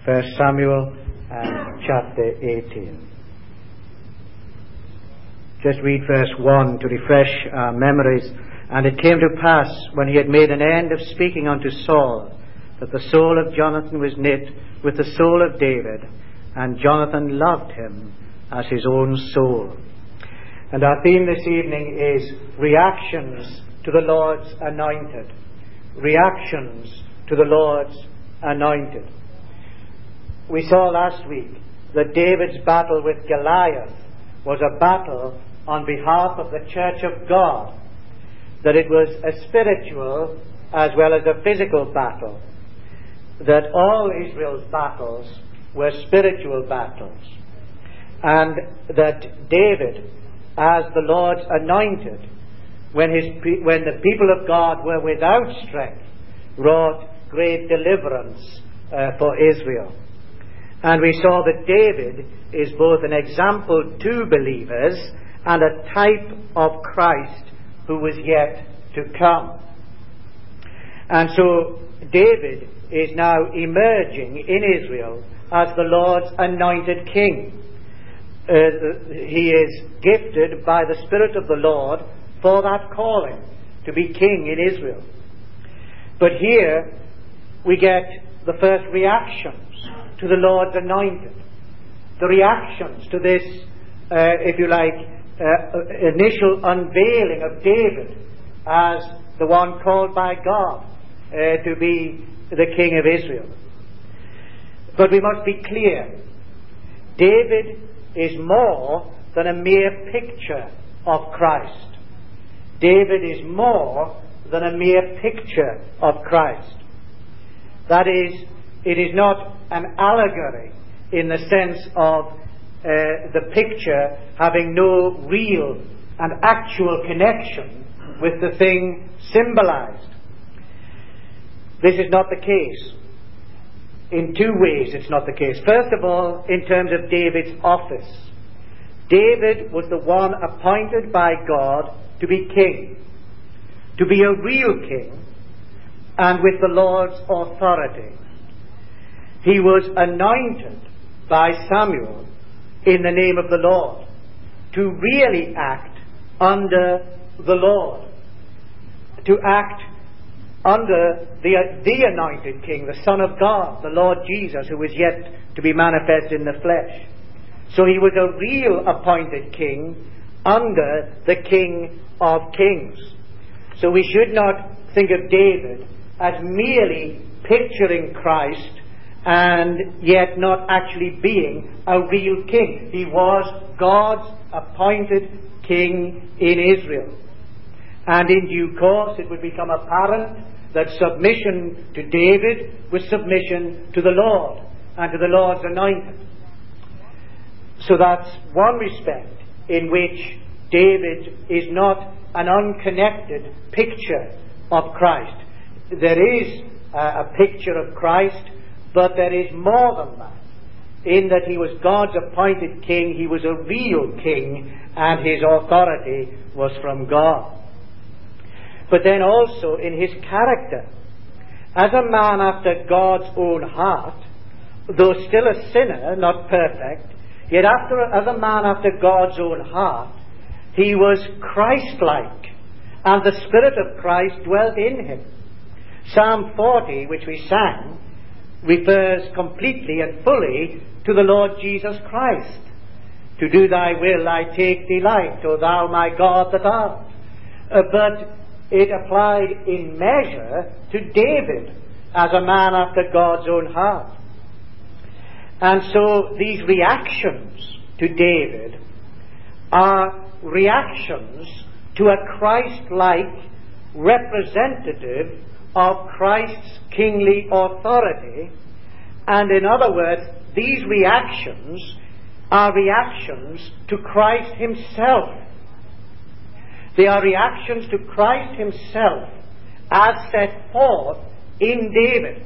1 Samuel chapter 18. Just read verse 1 to refresh our memories. And it came to pass, when he had made an end of speaking unto Saul, that the soul of Jonathan was knit with the soul of David, and Jonathan loved him as his own soul. And our theme this evening is reactions to the Lord's anointed. Reactions to the Lord's anointed. We saw last week that David's battle with Goliath was a battle on behalf of the church of God, that it was a spiritual as well as a physical battle, that all Israel's battles were spiritual battles, and that David, as the Lord's anointed, when the people of God were without strength, wrought great deliverance for Israel. And we saw that David is both an example to believers and a type of Christ who was yet to come. And so David is now emerging in Israel as the Lord's anointed king. He is gifted by the Spirit of the Lord for that calling, to be king in Israel. But here we get the first reactions to the Lord's anointed. The reactions to this, if you like, initial unveiling of David as the one called by God to be the king of Israel. But we must be clear. David is more than a mere picture of Christ. David is more than a mere picture of Christ. That is, it is not an allegory in the sense of the picture having no real and actual connection with the thing symbolized. This is not the case. In two ways it's not the case. First of all, in terms of David's office. David was the one appointed by God to be king, to be a real king, and with the Lord's authority. He was anointed by Samuel in the name of the Lord to really act under the Lord, to act under the anointed king, the Son of God, the Lord Jesus, who was yet to be manifest in the flesh. So he was a real appointed king under the King of Kings. So we should not think of David as merely picturing Christ and yet not actually being a real king. He was God's appointed king in Israel. And in due course it would become apparent that submission to David was submission to the Lord and to the Lord's anointed. So that's one respect in which David is not an unconnected picture of Christ. There is a picture of Christ, but there is more than that. In that he was God's appointed king, he was a real king, and his authority was from God. But then also in his character, as a man after God's own heart, though still a sinner, not perfect, yet as a man after God's own heart, he was Christ-like, and the Spirit of Christ dwelt in him. Psalm 40, which we sang, refers completely and fully to the Lord Jesus Christ. To do thy will I take delight, O thou my God that art. But it applied in measure to David as a man after God's own heart. And so these reactions to David are reactions to a Christ-like representative of Christ's kingly authority. And in other words, these reactions are reactions to Christ himself. They are reactions to Christ himself as set forth in David.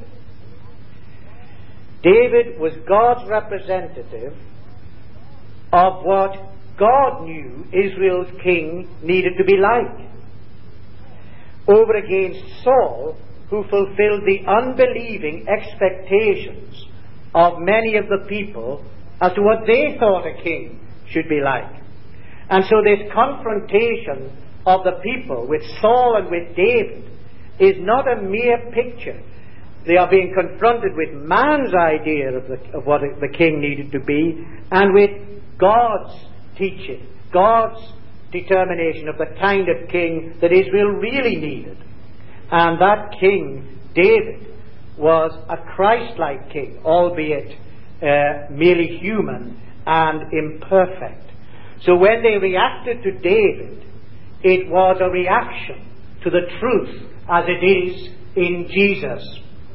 David was God's representative of what God knew Israel's king needed to be like. Over against Saul, who fulfilled the unbelieving expectations of many of the people as to what they thought a king should be like. And so this confrontation of the people with Saul and with David is not a mere picture. They are being confronted with man's idea of what the king needed to be, and with God's teaching, God's determination of the kind of king that Israel really needed. And that king, David, was a Christ-like king, albeit merely human and imperfect. So when they reacted to David, it was a reaction to the truth as it is in Jesus.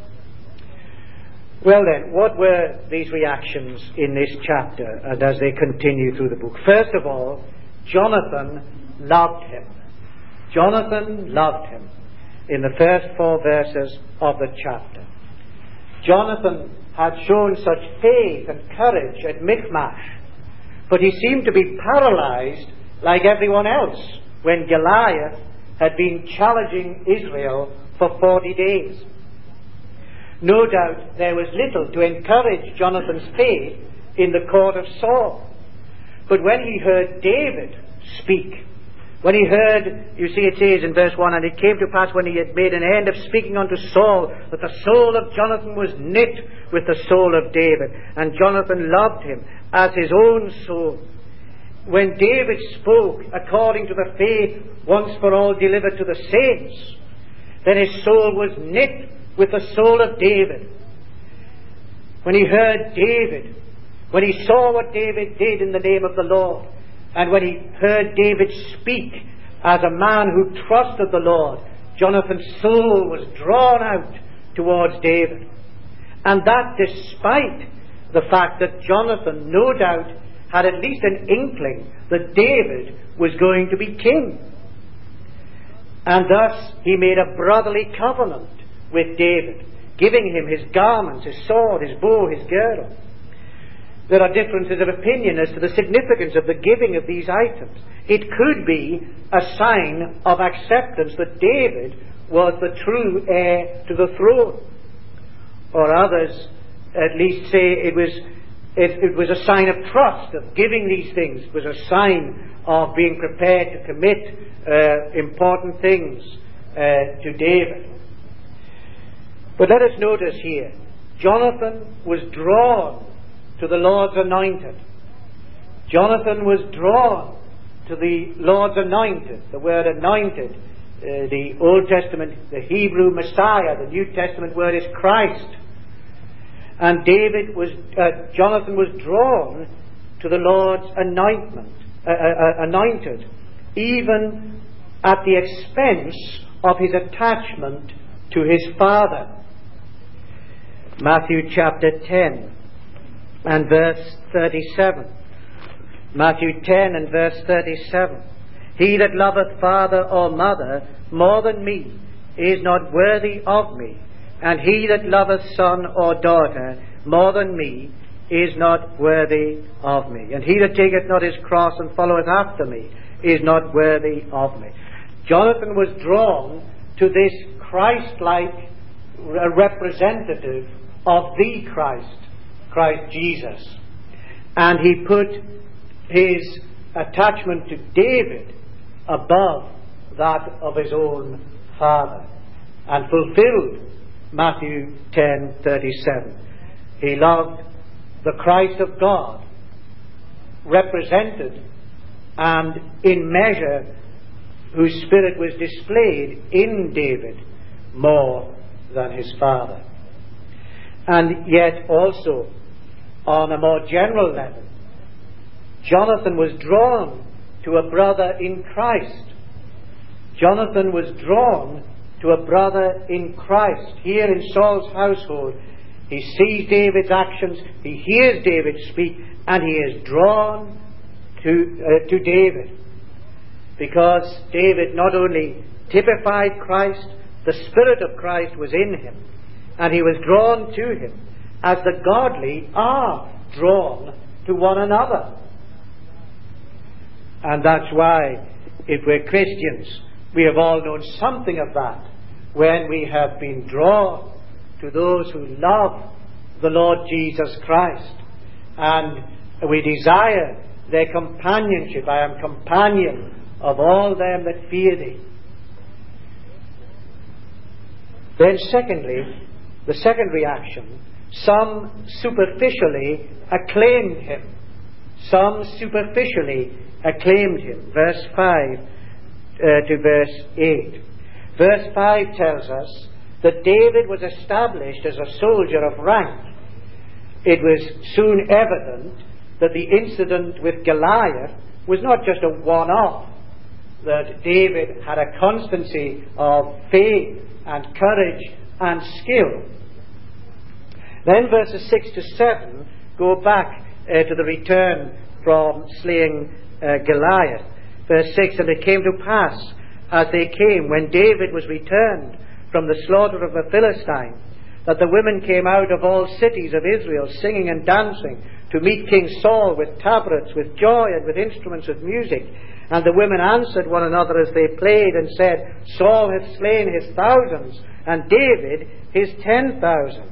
Well then, what were these reactions in this chapter and as they continue through the book? First of all, Jonathan loved him. Jonathan loved him in the first 4 verses of the chapter. Jonathan had shown such faith and courage at Michmash, but he seemed to be paralyzed like everyone else when Goliath had been challenging Israel for 40 days. No doubt there was little to encourage Jonathan's faith in the court of Saul. But when he heard David speak, when he heard, you see it says in verse 1, and it came to pass when he had made an end of speaking unto Saul, that the soul of Jonathan was knit with the soul of David, and Jonathan loved him as his own soul. When David spoke according to the faith once for all delivered to the saints, then his soul was knit with the soul of David. When he heard David, when he saw what David did in the name of the Lord, and when he heard David speak as a man who trusted the Lord, Jonathan's soul was drawn out towards David. And that despite the fact that Jonathan no doubt had at least an inkling that David was going to be king. And thus he made a brotherly covenant with David, giving him his garments, his sword, his bow, his girdle. There are differences of opinion as to the significance of the giving of these items. It could be a sign of acceptance that David was the true heir to the throne. Or others at least say it was a sign of trust, of giving these things. It was a sign of being prepared to commit important things to David. But let us notice here, Jonathan was drawn to the Lord's anointed. Jonathan was drawn to the Lord's anointed. The word anointed, the Old Testament, the Hebrew Messiah, the New Testament word is Christ. And Jonathan was drawn to the Lord's anointed, even at the expense of his attachment to his father. Matthew chapter 10 and verse 37. Matthew 10 and verse 37. He that loveth father or mother more than me is not worthy of me, and he that loveth son or daughter more than me is not worthy of me. And he that taketh not his cross and followeth after me is not worthy of me. Jonathan was drawn to this Christ-like representative of the Christ Jesus. And he put his attachment to David above that of his own father, and fulfilled Matthew 10:37. He loved the Christ of God, represented and in measure whose spirit was displayed in David more than his father. And yet also, on a more general level, Jonathan was drawn to a brother in Christ. Jonathan was drawn to a brother in Christ. Here in Saul's household, he sees David's actions, he hears David speak, and he is drawn to David. Because David not only typified Christ, the Spirit of Christ was in him, and he was drawn to him, as the godly are drawn to one another. And that's why, if we're Christians, we have all known something of that, when we have been drawn to those who love the Lord Jesus Christ. And we desire their companionship. I am companion of all them that fear thee. Then secondly, the second reaction, some superficially acclaimed him. Some superficially acclaimed him. Verse 5 to verse 8. Verse 5 tells us that David was established as a soldier of rank. It was soon evident that the incident with Goliath was not just a one-off, that David had a constancy of faith and courage and skill. Then verses 6 to 7 go back to the return from slaying Goliath. Verse 6, and it came to pass, as they came, when David was returned from the slaughter of the Philistines, that the women came out of all cities of Israel, singing and dancing, to meet King Saul with tabrets, with joy, and with instruments of music. And the women answered one another as they played, and said, Saul hath slain his thousands, and David his 10,000s.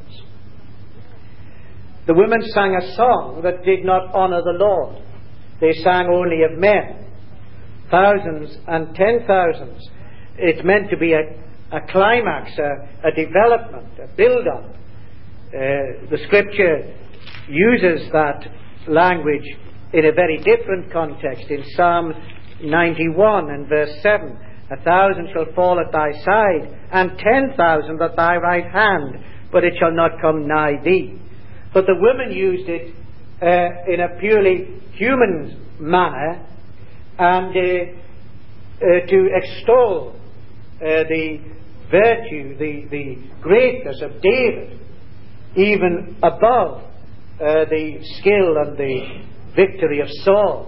The women sang a song that did not honour the Lord. They sang only of men, thousands and 10,000s. It's meant to be a climax, a development, a build-up. The Scripture uses that language in a very different context. In Psalm 91 and verse 7, 1,000 shall fall at thy side, and 10,000 at thy right hand, but it shall not come nigh thee. But the women used it in a purely human manner, and to extol the virtue, the greatness of David, even above the skill and the victory of Saul.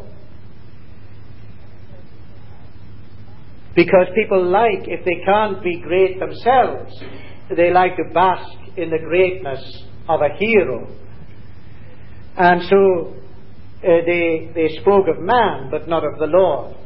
Because people like, if they can't be great themselves, they like to bask in the greatness of a hero. And so they spoke of man, but not of the Lord.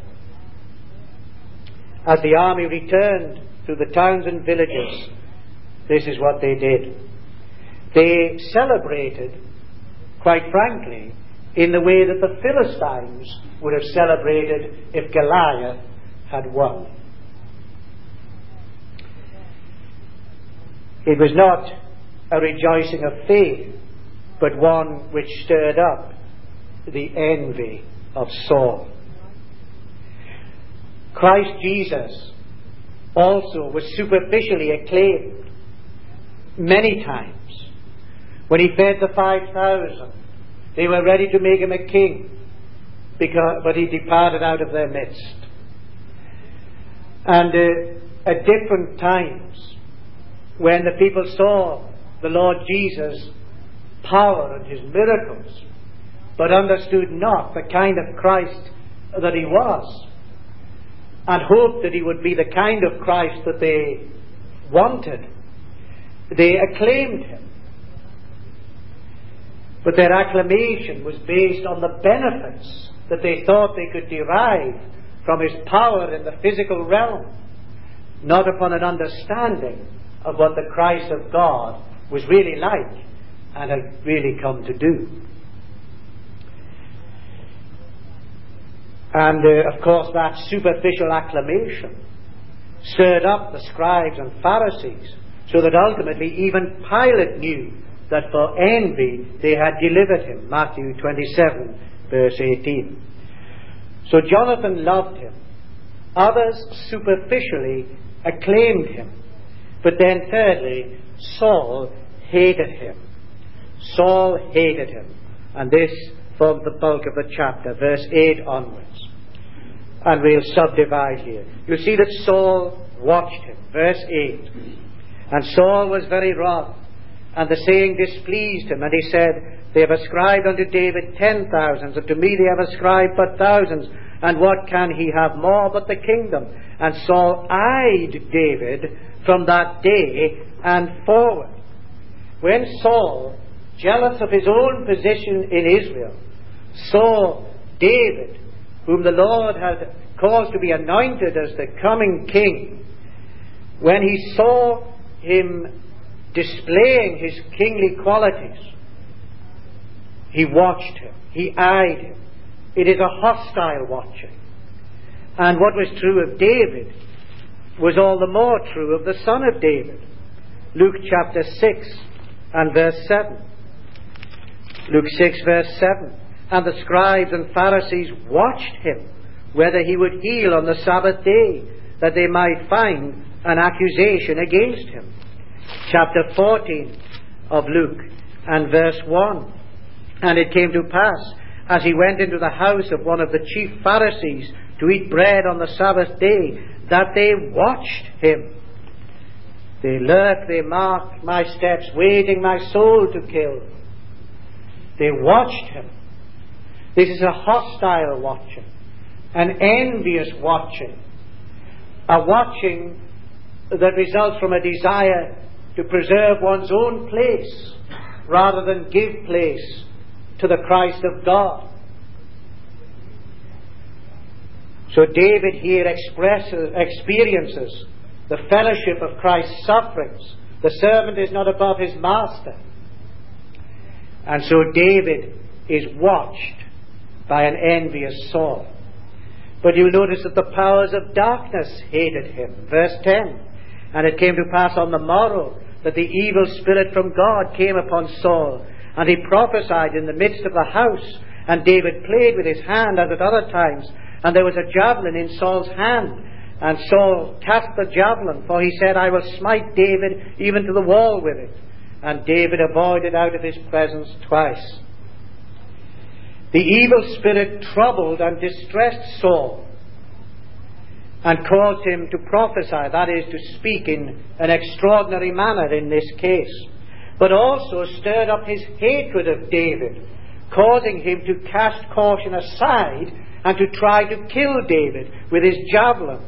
As the army returned through the towns and villages, this is what they did. They celebrated, quite frankly, in the way that the Philistines would have celebrated if Goliath had won. It was not a rejoicing of faith, but one which stirred up the envy of Saul. Christ Jesus also was superficially acclaimed many times. When he fed the 5,000, they were ready to make him a king, but he departed out of their midst. And at different times, when the people saw the Lord Jesus' power and his miracles, but understood not the kind of Christ that he was, and hoped that he would be the kind of Christ that they wanted, they acclaimed him. But their acclamation was based on the benefits that they thought they could derive from his power in the physical realm, not upon an understanding of what the Christ of God was really like and had really come to do. And of course that superficial acclamation stirred up the scribes and Pharisees, so that ultimately even Pilate knew that for envy they had delivered him. Matthew 27 verse 18. So Jonathan loved him. Others superficially acclaimed him. But then thirdly, Saul hated him. Saul hated him. And this forms the bulk of the chapter, verse 8 onwards. And we'll subdivide here. You see that Saul watched him. Verse 8. And Saul was very wroth, and the saying displeased him. And he said, They have ascribed unto David 10,000s, and to me they have ascribed but thousands. And what can he have more but the kingdom? And Saul eyed David from that day and forward. When Saul, jealous of his own position in Israel, saw David, whom the Lord had caused to be anointed as the coming king, when he saw him displaying his kingly qualities, he watched him, he eyed him. It is a hostile watching. And what was true of David was all the more true of the son of David. Luke chapter 6 and verse 7. Luke 6 verse 7. And the scribes and Pharisees watched him, whether he would heal on the Sabbath day, that they might find an accusation against him. Chapter 14 of Luke and verse 1. And it came to pass, as he went into the house of one of the chief Pharisees to eat bread on the Sabbath day, that they watched him. They lurked, they marked my steps, waiting my soul to kill. They watched him. This is a hostile watching, an envious watching, a watching that results from a desire to preserve one's own place rather than give place to the Christ of God. So David here experiences the fellowship of Christ's sufferings. The servant is not above his master. And so David is watched by an envious Saul. But you'll notice that the powers of darkness hated him. Verse 10. And it came to pass on the morrow that the evil spirit from God came upon Saul, and he prophesied in the midst of the house. And David played with his hand as at other times, and there was a javelin in Saul's hand. And Saul cast the javelin, for he said, I will smite David even to the wall with it. And David avoided out of his presence twice. The evil spirit troubled and distressed Saul, and caused him to prophesy, that is, to speak in an extraordinary manner in this case, but also stirred up his hatred of David, causing him to cast caution aside and to try to kill David with his javelin.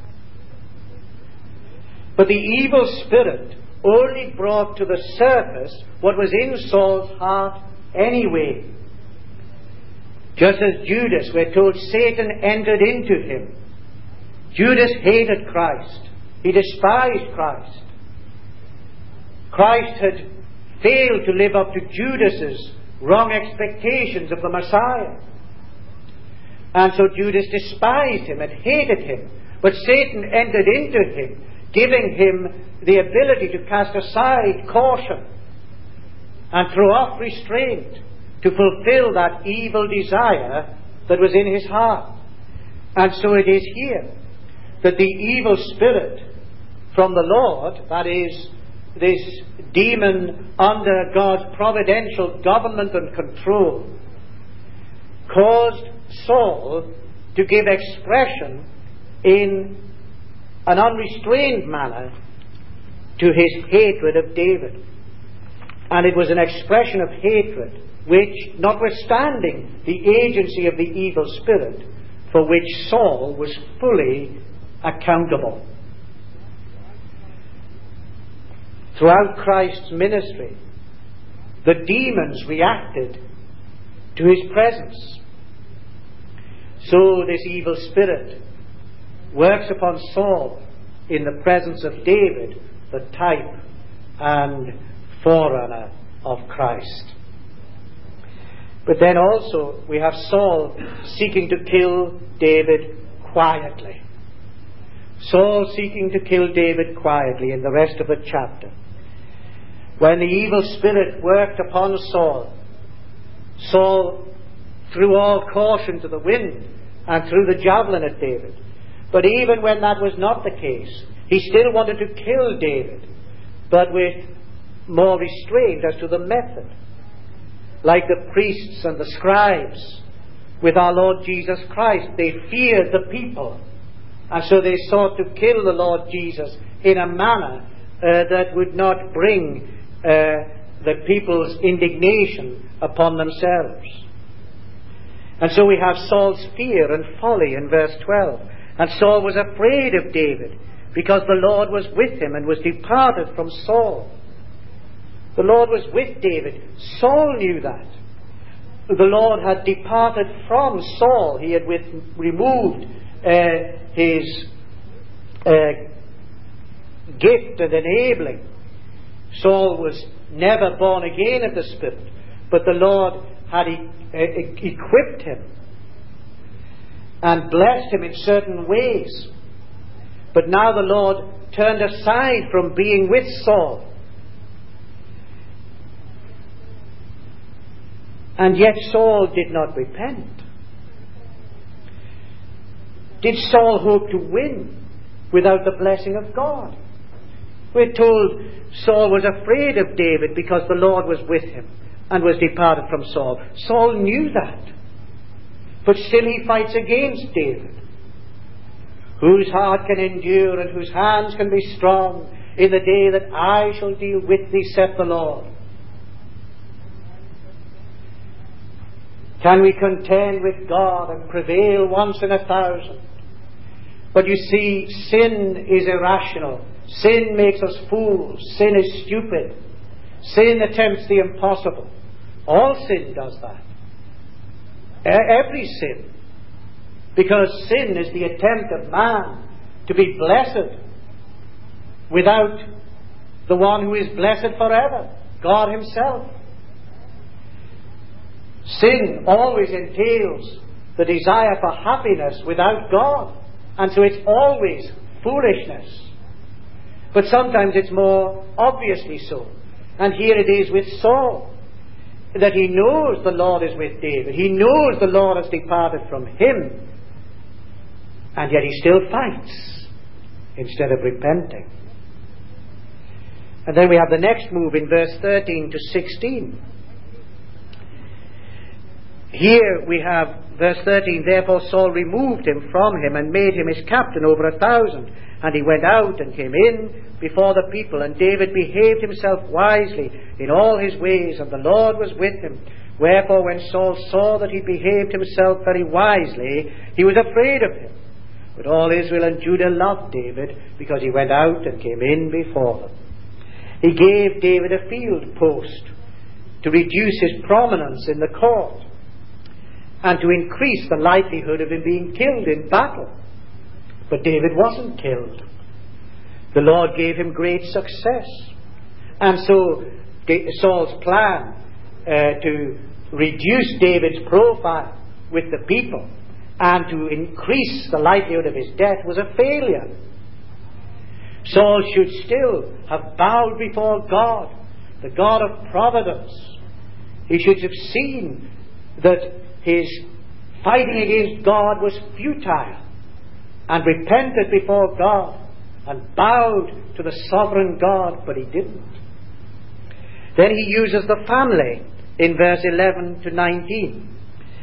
But the evil spirit only brought to the surface what was in Saul's heart anyway. Just as Judas, we're told, Satan entered into him. Judas hated Christ. He despised Christ. Christ had failed to live up to Judas's wrong expectations of the Messiah. And so Judas despised him and hated him. But Satan entered into him, giving him the ability to cast aside caution and throw off restraint to fulfill that evil desire that was in his heart. And so it is here that the evil spirit from the Lord, that is, this demon under God's providential government and control, caused Saul to give expression in an unrestrained manner to his hatred of David. And it was an expression of hatred which, notwithstanding the agency of the evil spirit, for which Saul was fully accountable. Throughout Christ's ministry, the demons reacted to his presence. So this evil spirit works upon Saul in the presence of David, the type and forerunner of Christ. But then also we have Saul seeking to kill David quietly. Saul seeking to kill David quietly in the rest of the chapter. When the evil spirit worked upon Saul, Saul threw all caution to the wind and threw the javelin at David. But even when that was not the case, he still wanted to kill David, but with more restraint as to the method. Like the priests and the scribes with our Lord Jesus Christ, they feared the people, and so they sought to kill the Lord Jesus in a manner that would not bring the people's indignation upon themselves. And so we have Saul's fear and folly in verse 12. And Saul was afraid of David, because the Lord was with him and was departed from Saul. The Lord was with David. Saul knew that. The Lord had departed from Saul. He had removed his gift and enabling. Saul was never born again of the Spirit, but the Lord had equipped him and blessed him in certain ways. But now the Lord turned aside from being with Saul. And yet Saul did not repent. Did Saul hope to win without the blessing of God? We're told Saul was afraid of David because the Lord was with him and was departed from Saul. Saul knew that. But still he fights against David. Whose heart can endure and whose hands can be strong in the day that I shall deal with thee, saith the Lord. Can we contend with God and prevail once in 1,000? But you see, sin is irrational. Sin makes us fools. Sin is stupid. Sin attempts the impossible. All sin does that. Every sin. Because sin is the attempt of man to be blessed without the one who is blessed forever, God himself. Sin always entails the desire for happiness without God, and so it's always foolishness. But sometimes it's more obviously so. And here it is with Saul, that he knows the Lord is with David. He knows the Lord has departed from him. And yet he still fights instead of repenting. And then we have the next move in verse 13 to 16. Here we have verse 13, therefore Saul removed him from him and made him his captain over 1,000. And he went out and came in before the people, and David behaved himself wisely in all his ways, and the Lord was with him. Wherefore when Saul saw that he behaved himself very wisely, he was afraid of him. But all Israel and Judah loved David, because he went out and came in before them. He gave David a field post to reduce his prominence in the court, and to increase the likelihood of him being killed in battle. But David wasn't killed. The Lord gave him great success. And so Saul's plan to reduce David's profile with the people and to increase the likelihood of his death was a failure. Saul should still have bowed before God, the God of providence. He should have seen that his fighting against God was futile, and repented before God and bowed to the sovereign God, but he didn't. Then he uses the family in verse 11 to 19.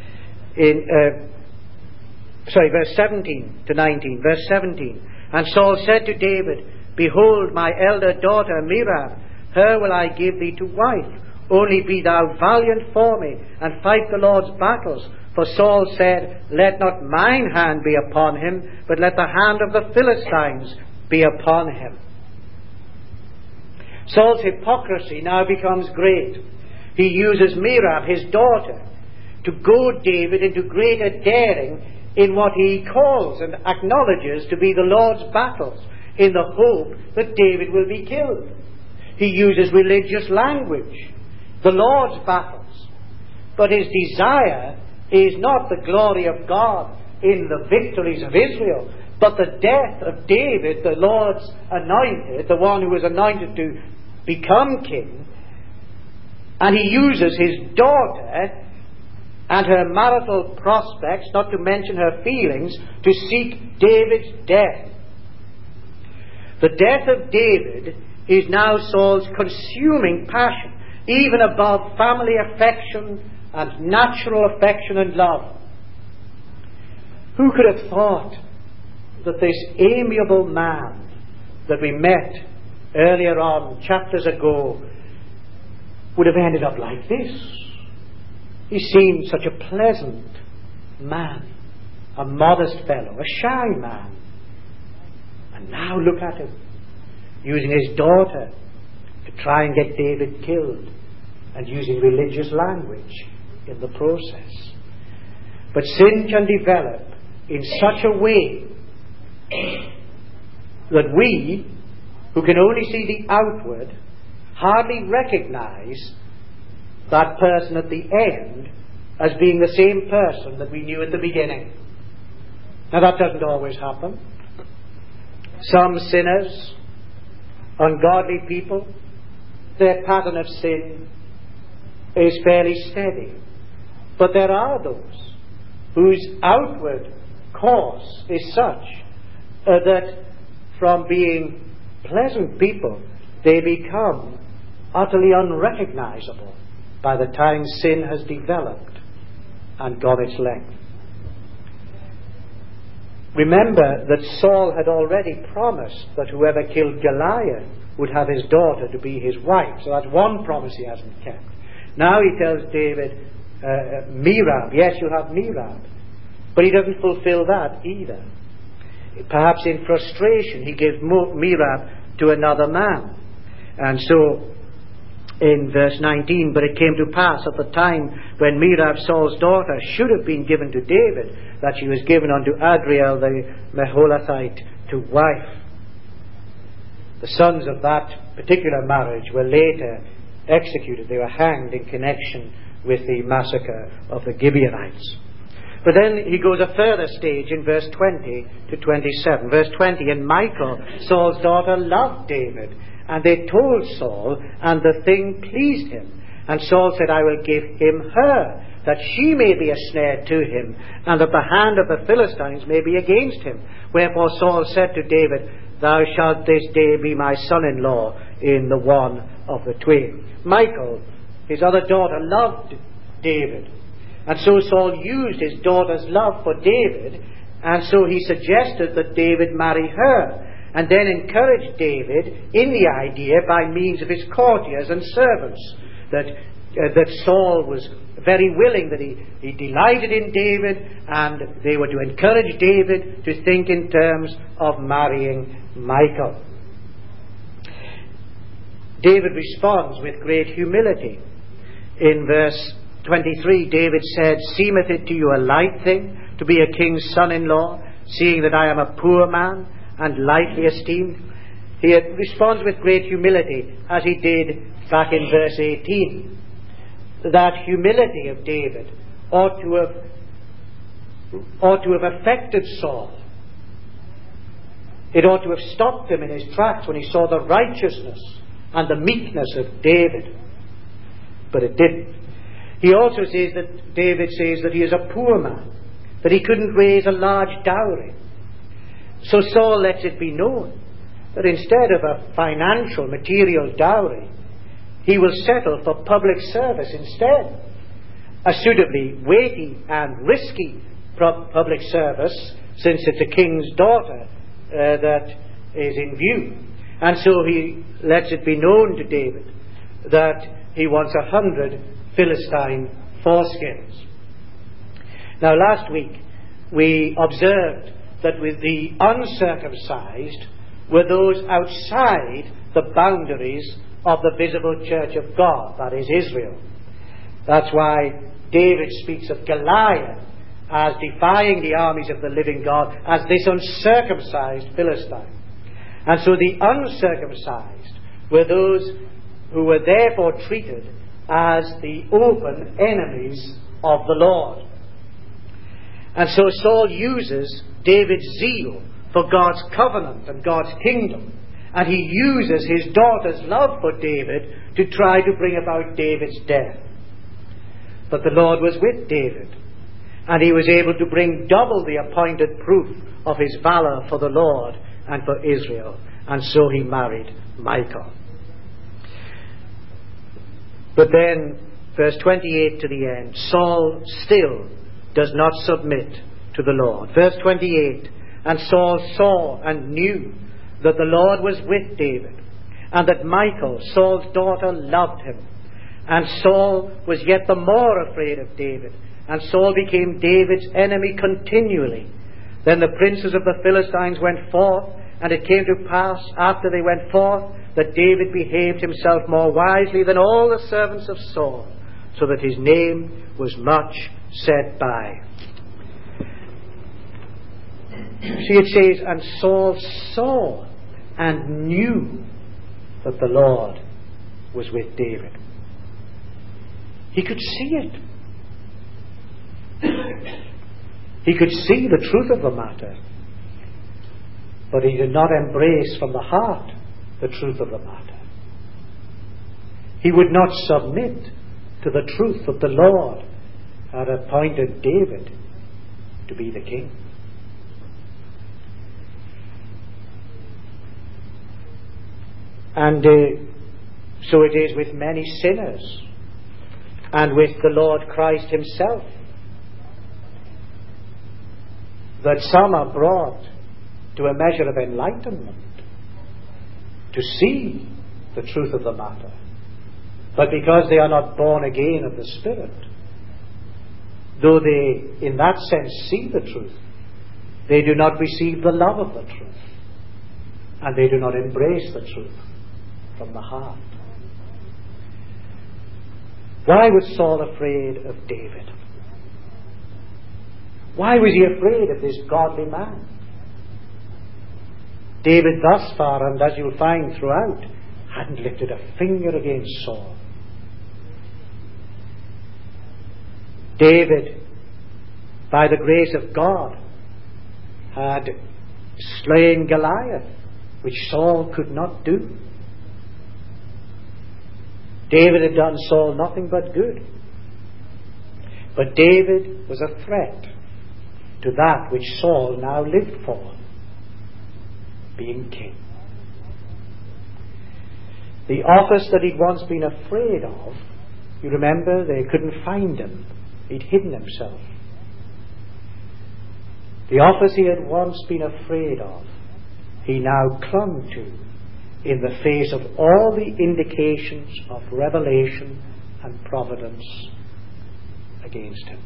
Verse 17 to 19. Verse 17. And Saul said to David, behold, my elder daughter Merab, her will I give thee to wife. Only be thou valiant for me, and fight the Lord's battles. For Saul said, let not mine hand be upon him, but let the hand of the Philistines be upon him. Saul's hypocrisy now becomes great. He uses Merab, his daughter, to goad David into greater daring in what he calls and acknowledges to be the Lord's battles, in the hope that David will be killed. He uses religious language, the Lord's battles. But his desire is not the glory of God in the victories of Israel, but the death of David, the Lord's anointed, the one who was anointed to become king. And he uses his daughter and her marital prospects, not to mention her feelings, to seek David's death. The death of David is now Saul's consuming passion, even above family affection and natural affection and love. Who could have thought that this amiable man that we met earlier on, chapters ago, would have ended up like this? He seemed such a pleasant man, a modest fellow, a shy man. And now look at him, using his daughter to try and get David killed, and using religious language in the process. But sin can develop in such a way that we, who can only see the outward, hardly recognize that person at the end as being the same person that we knew at the beginning. Now that doesn't always happen. Some sinners, ungodly people, their pattern of sin is fairly steady. But there are those whose outward course is such that from being pleasant people, they become utterly unrecognizable by the time sin has developed and got its length. Remember that Saul had already promised that whoever killed Goliath would have his daughter to be his wife. So that's one promise he hasn't kept. Now he tells David, Merab, yes, you'll have Merab. But he doesn't fulfill that either. Perhaps in frustration he gives Merab to another man. And so in verse 19, but it came to pass at the time when Merab, Saul's daughter, should have been given to David, that she was given unto Adriel the Meholathite to wife. The sons of that particular marriage were later executed. They were hanged in connection with the massacre of the Gibeonites. But then he goes a further stage in verse 20 to 27. Verse 20, and Michal, Saul's daughter, loved David, and they told Saul, and the thing pleased him. And Saul said, I will give him her, that she may be a snare to him, and that the hand of the Philistines may be against him. Wherefore Saul said to David, thou shalt this day be my son-in-law in the one of the twain. Michal, his other daughter, loved David. And so Saul used his daughter's love for David, and so he suggested that David marry her, and then encouraged David in the idea by means of his courtiers and servants, that Saul was very willing, that he delighted in David, and they were to encourage David to think in terms of marrying Michal. David responds with great humility. In verse 23, David said, seemeth it to you a light thing to be a king's son-in-law, seeing that I am a poor man and lightly esteemed? He responds with great humility, as he did back in verse 18. That humility of David ought to have affected Saul. It ought to have stopped him in his tracks when he saw the righteousness and the meekness of David. But it didn't. He also says that David says that he is a poor man, that he couldn't raise a large dowry. So Saul lets it be known that instead of a financial, material dowry, he will settle for public service instead. A suitably weighty and risky public service, since it's a king's daughter that is in view. And so he lets it be known to David that he wants 100 Philistine foreskins. Now last week we observed that with the uncircumcised were those outside the boundaries of the visible church of God, that is Israel. That's why David speaks of Goliath as defying the armies of the living God as this uncircumcised Philistine. And so the uncircumcised were those who were therefore treated as the open enemies of the Lord. And so Saul uses David's zeal for God's covenant and God's kingdom, and he uses his daughter's love for David to try to bring about David's death. But the Lord was with David, and he was able to bring double the appointed proof of his valor for the Lord and for Israel. And so he married Michal. But then, verse 28 to the end, Saul still does not submit to the Lord. Verse 28, and Saul saw and knew that the Lord was with David, and that Michal, Saul's daughter, loved him. And Saul was yet the more afraid of David, and Saul became David's enemy continually. Then the princes of the Philistines went forth, and it came to pass, after they went forth, that David behaved himself more wisely than all the servants of Saul, so that his name was much set by. See, it says, and Saul saw and knew that the Lord was with David. He could see it. He could see the truth of the matter, but he did not embrace from the heart the truth of the matter. He would not submit to the truth that the Lord had appointed David to be the king. And so it is with many sinners and with the Lord Christ himself, that some are brought to a measure of enlightenment to see the truth of the matter. But because they are not born again of the Spirit, though they in that sense see the truth, they do not receive the love of the truth, and they do not embrace the truth from the heart. Why was Saul afraid of David? Why was he afraid of this godly man? David thus far, and as you'll find throughout, hadn't lifted a finger against Saul. David, by the grace of God, had slain Goliath, which Saul could not do. David had done Saul nothing but good. But David was a threat to that which Saul now lived for, being king. The office that he'd once been afraid of, you remember, they couldn't find him. He'd hidden himself. The office he had once been afraid of, he now clung to in the face of all the indications of revelation and providence against him.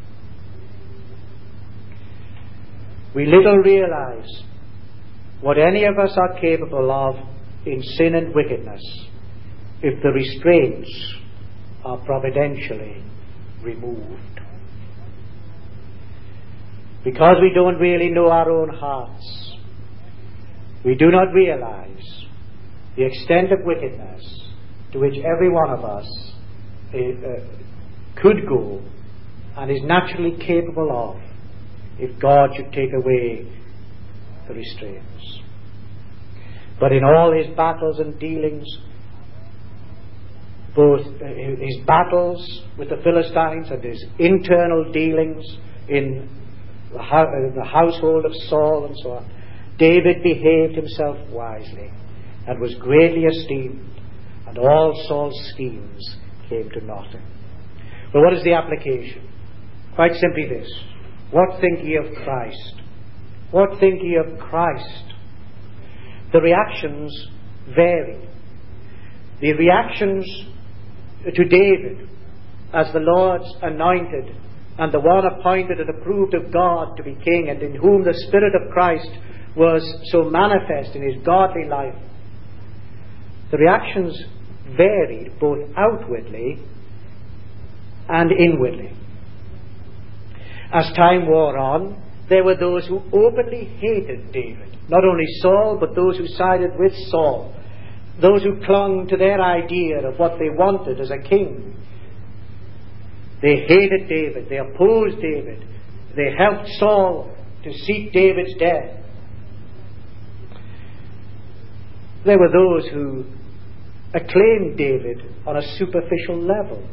We little realize what any of us are capable of in sin and wickedness if the restraints are providentially removed. Because we don't really know our own hearts, we do not realize the extent of wickedness to which every one of us could go and is naturally capable of if God should take away the restraints. But in all his battles and dealings, both his battles with the Philistines and his internal dealings in the household of Saul and so on, David behaved himself wisely and was greatly esteemed, and all Saul's schemes came to nothing. Well, what is the application? Quite simply this: what think ye of Christ? What think ye of Christ? The reactions vary. The reactions to David as the Lord's anointed and the one appointed and approved of God to be king, and in whom the Spirit of Christ was so manifest in his godly life, the reactions varied both outwardly and inwardly. As time wore on, there were those who openly hated David. Not only Saul, but those who sided with Saul. Those who clung to their idea of what they wanted as a king. They hated David. They opposed David. They helped Saul to seek David's death. There were those who acclaimed David on a superficial level.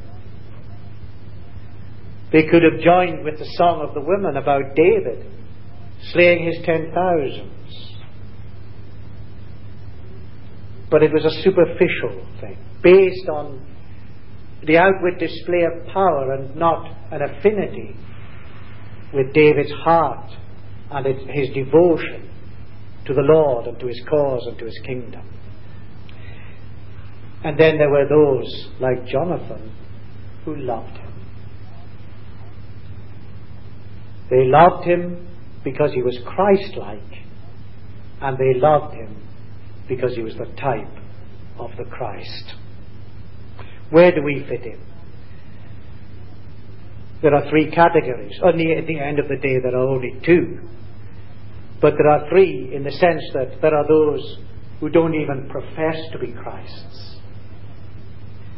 They could have joined with the song of the women about David slaying his 10,000s. But it was a superficial thing, based on the outward display of power and not an affinity with David's heart and his devotion to the Lord and to his cause and to his kingdom. And then there were those like Jonathan who loved him. They loved him because he was Christ-like, and they loved him because he was the type of the Christ. Where do we fit in? There are three categories. At the end of the day, there are only two. But there are three in the sense that there are those who don't even profess to be Christ's.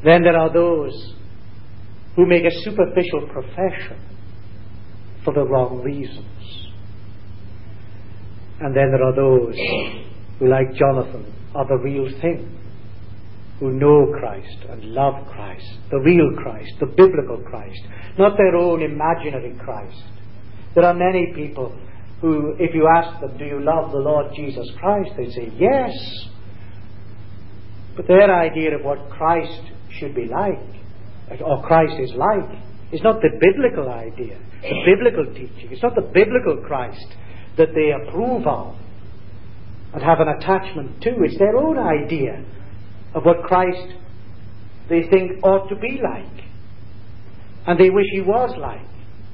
Then there are those who make a superficial profession for the wrong reasons. And then there are those who, like Jonathan, are the real thing, who know Christ and love Christ, the real Christ, the biblical Christ, not their own imaginary Christ. There are many people who, if you ask them, do you love the Lord Jesus Christ? They say, yes. But their idea of what Christ should be like, or Christ is like, is not the biblical idea, the biblical teaching. It's not the biblical Christ that they approve of and have an attachment to. It's their own idea of what Christ they think ought to be like, and they wish he was like.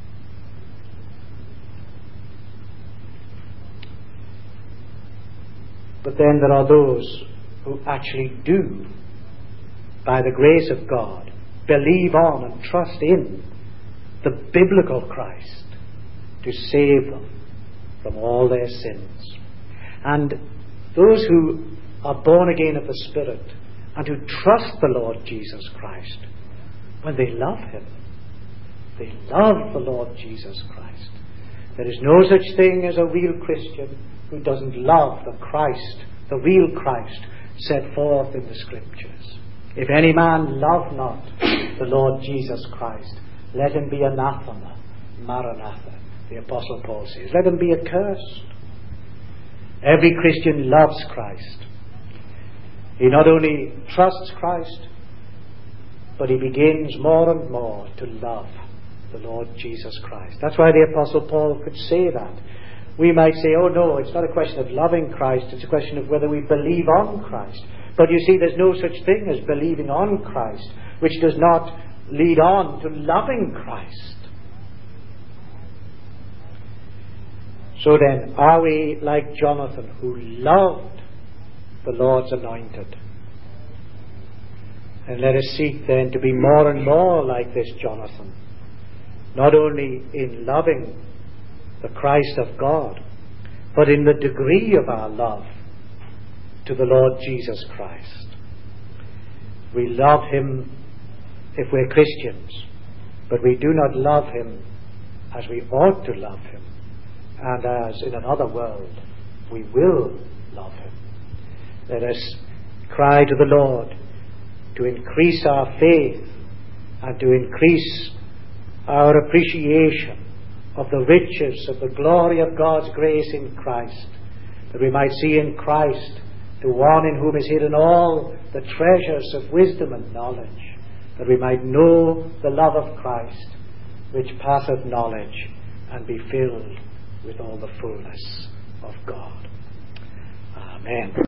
But then there are those who actually do, by the grace of God, believe on and trust in the biblical Christ to save them from all their sins. And those who are born again of the Spirit and who trust the Lord Jesus Christ, when they love him, they love the Lord Jesus Christ. There is no such thing as a real Christian who doesn't love the Christ, the real Christ, set forth in the Scriptures. If any man love not the Lord Jesus Christ, let him be anathema, Maranatha, the Apostle Paul says. Let him be accursed. Every Christian loves Christ. He not only trusts Christ, but he begins more and more to love the Lord Jesus Christ. That's why the Apostle Paul could say that. We might say, oh no, it's not a question of loving Christ, it's a question of whether we believe on Christ. But you see, there's no such thing as believing on Christ, which does not lead on to loving Christ. So then, are we like Jonathan, who loved the Lord's anointed? And let us seek then to be more and more like this Jonathan, not only in loving the Christ of God, but in the degree of our love to the Lord Jesus Christ. We love him if we're Christians, but we do not love him as we ought to love him, and as in another world we will love him. Let us cry to the Lord to increase our faith and to increase our appreciation of the riches of the glory of God's grace in Christ, that we might see in Christ the one in whom is hidden all the treasures of wisdom and knowledge, that we might know the love of Christ, which passeth knowledge, and be filled with all the fullness of God. Amen.